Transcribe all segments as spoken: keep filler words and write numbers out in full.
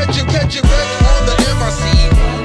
you, catch you back on the M I C.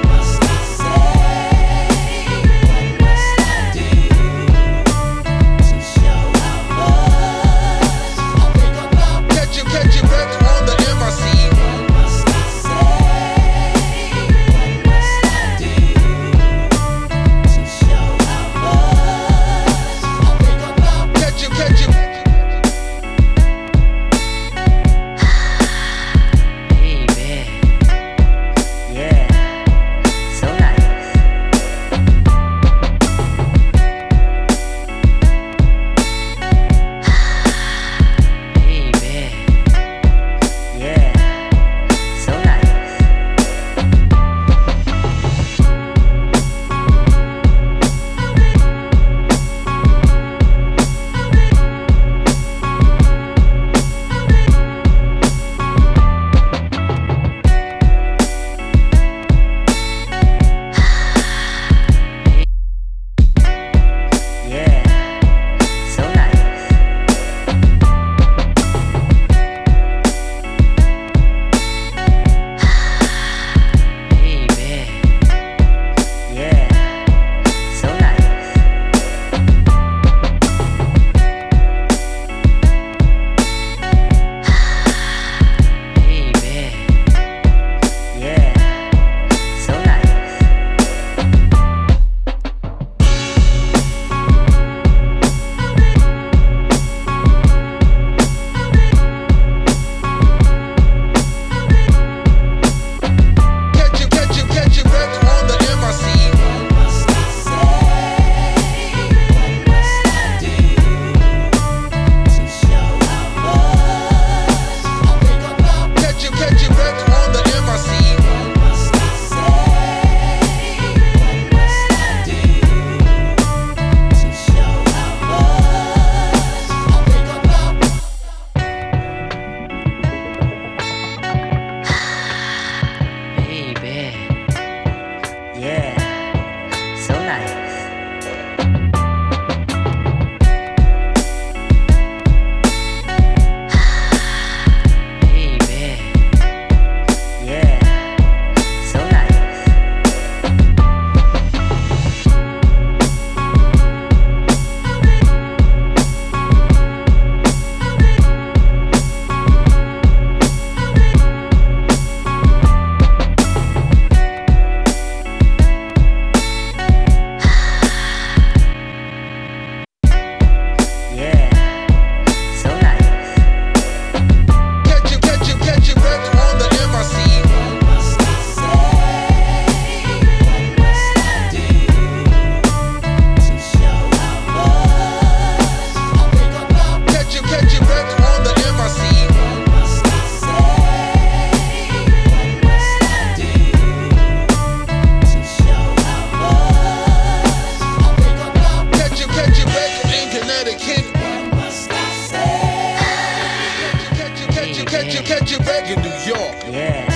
Catch you, catch you back in New York. Yeah,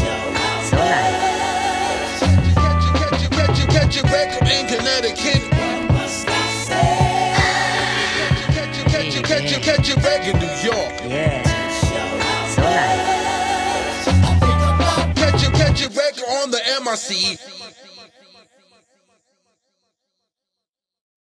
so nice. Catch you, catch you, catch you, catch you back in Connecticut. Catch you, catch you, catch you, catch you back in New York. Yeah, so nice. Catch you, catch you back on the M I C.